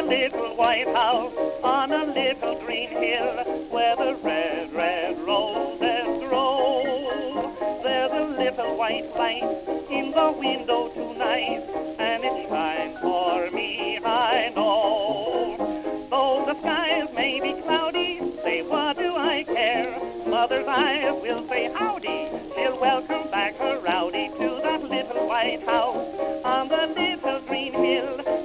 little white house on a little green hill where the red, red roses grow. There's a little white light in the window tonight, and it shines for me, I know. Though the skies may be cloudy, say, what do I care? Mother's eyes will say howdy. She'll welcome back her rowdy to that little white house on the little green hill